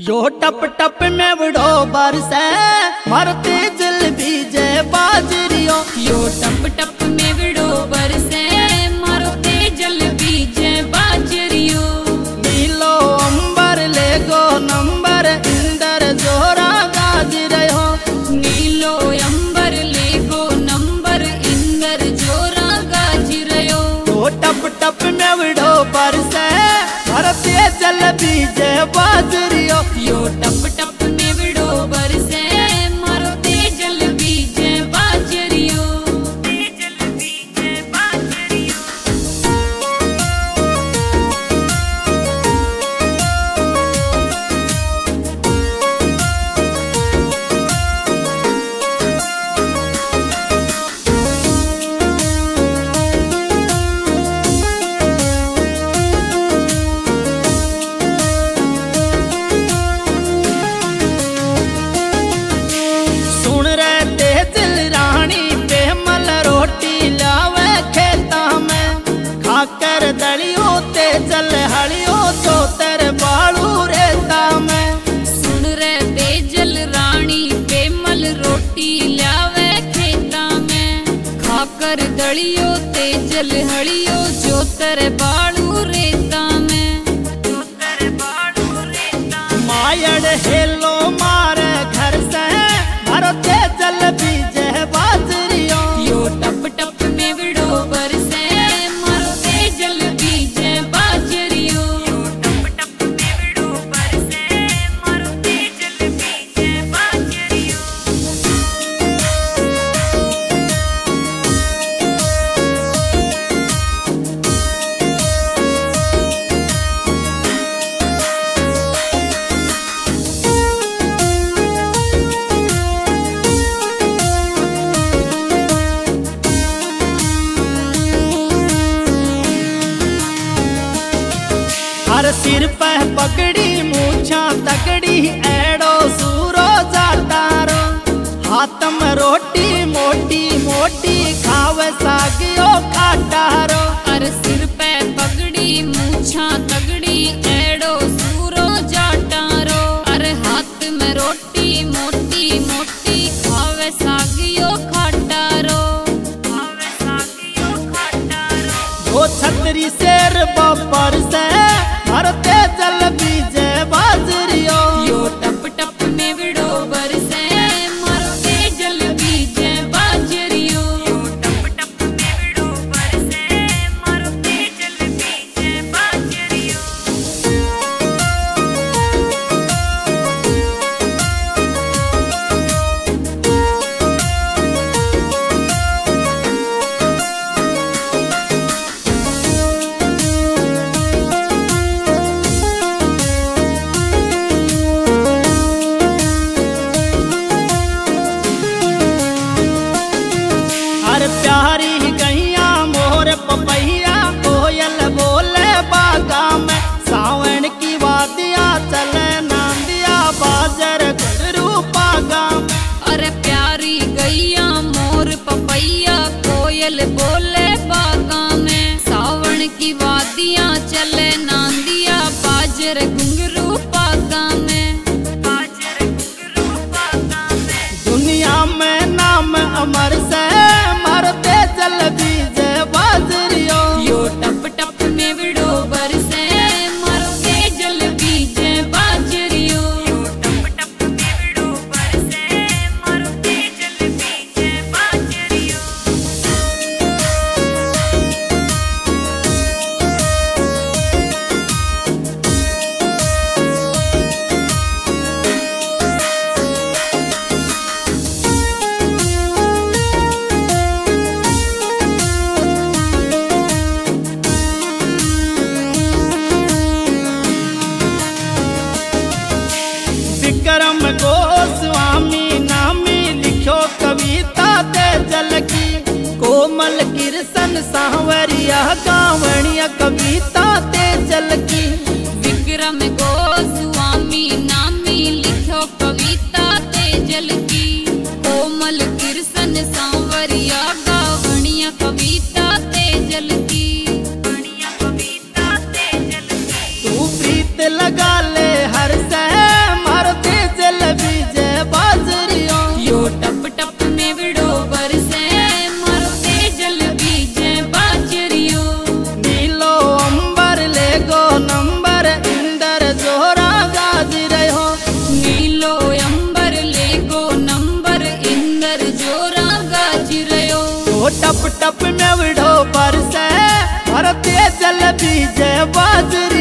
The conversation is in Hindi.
यो टप टप में बड़ो बरसे मरते जल बीजे बाजरियो। यो टप टप में बड़ो बरसे मरते जल बीजे बाजरियो। नीलो अंबर ले गो नंबर इंदर जोरा गाज रहो। नीलो अंबर ले गो नंबर इंदर जोरा गाज रहो। यो टप टप में बड़ो बरसे मरते जल बीजे बाजरियो। यो टप टप में बड़ो बरसे मरते जल बीजे बाजरियो। कर दलियो ते चल हलियो तो तेरे बालू रेता में। सुन रे तेजल रानी पेमल रोटी लावे खेता में। खाकर दलियो तेजल हलियो जो तेरे बालू रेता में। मायड़ हेलो मारे घर से मारो तेजल बीजे बाजरियो। यो टप टप में बड़ो बरसे हर सिर पे पकड़ी मूछा तकड़ी एड़ो सूरो जाटारो। हाथ में रोटी मोटी मोटी खावे सागियो खाटारो। हर सिर पे पगड़ी मूछा तगड़ी एड़ो सूरो जाटारो। अरे हाथ में रोटी मोटी मोटी खावे सागियो खाटारो। वो छतरी शेर बपर से मरते जल बीजे बाजरियो। यो टप टप में बड़ो बरसे मरते जल बीजे बाजरियो। यो टप टप में बड़ो बरसे मरते जल बीजे बाजरियो। प्यारी गैया मोर पपैया कोयल बोले बागा में। सावन की वादिया चले नांदिया बाजर गुरु पागा में। अरे प्यारी गैया मोर पपैया कोयल बोले बागा में। सावन की वादियां चले नांदिया बाजर घुंघरू पागा में। दुनिया में नाम अमर से मरते जल बीजे बाजरियो। यो टप टप में बड़ो बरसे मरते जल बीजे बाजरियो। यो टप टप में बड़ो बरसे मरते जल बीजे बाजरियो। विक्रम गोस्वामी नामी लिखो कविता ते जल की। कोमल कृष्ण सांवरिया गावणिया कविता ते जल की। विक्रम गोस्वामी नामी लिखो कविता ते जल की। कोमल कृष्ण सांवरिया गावणिया कविता ते जल की। तू प्रीत लगा ले हर से टप टप नेवड़ो बरसे मारो तेजल बीजे बाजरियो।